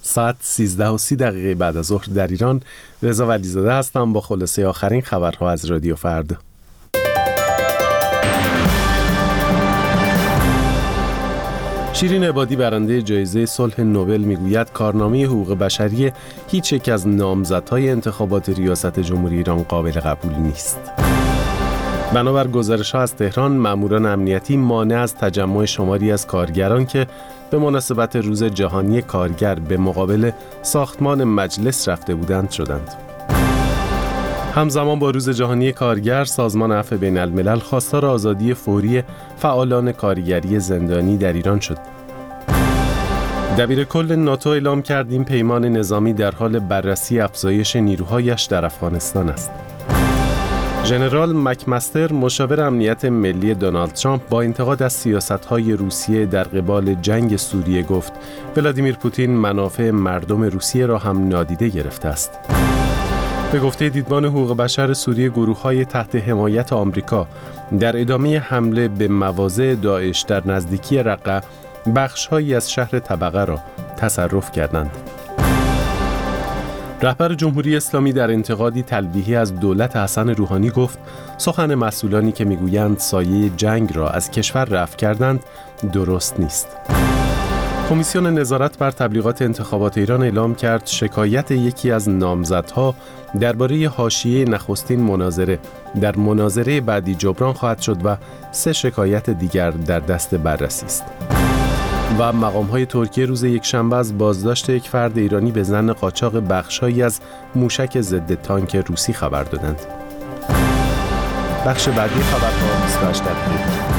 ساعت 13:30 بعد از ظهر در ایران. رضا ولیزاده هستم با خلاصه آخرین خبرها از رادیو فردا. شیرین عبادی برنده جایزه صلح نوبل میگوید کارنامه حقوق بشری هیچ یک از نامزدهای انتخابات ریاست جمهوری ایران قابل قبول نیست. بنابر گزارش‌ها از تهران، ماموران امنیتی مانع از تجمع شماری از کارگران که به مناسبت روز جهانی کارگر به مقابل ساختمان مجلس رفته بودند شدند. همزمان با روز جهانی کارگر، سازمان عفو بین الملل خواستار آزادی فوری فعالان کارگری زندانی در ایران شد. دبیرکل ناتو اعلام کرد این پیمان نظامی در حال بررسی افزایش نیروهایش در افغانستان است. ژنرال مکمستر، مشاور امنیت ملی دونالد ترامپ، با انتقاد از سیاست‌های روسیه در قبال جنگ سوریه گفت ولادیمیر پوتین منافع مردم روسیه را هم نادیده گرفته است. به گفته دیدبان حقوق بشر سوریه، گروه‌های تحت حمایت آمریکا در ادامه حمله به مواضع داعش در نزدیکی رقه بخش‌هایی از شهر طبقه را تصرف کردند. رهبر جمهوری اسلامی در انتقادی تلویحی از دولت حسن روحانی گفت سخن مسئولانی که میگویند سایه جنگ را از کشور رفع کردند درست نیست. کمیسیون نظارت بر تبلیغات انتخابات ایران اعلام کرد شکایت یکی از نامزدها درباره حاشیه نخستین مناظره در مناظره بعدی جبران خواهد شد و 3 شکایت دیگر در دست بررسی است. و مقام‌های ترکیه روز یکشنبه از بازداشت یک فرد ایرانی به ظن قاچاق بخش‌هایی از موشک ضد تانک روسی خبر دادند. بخش بعدی خبرها 28 دقیقه.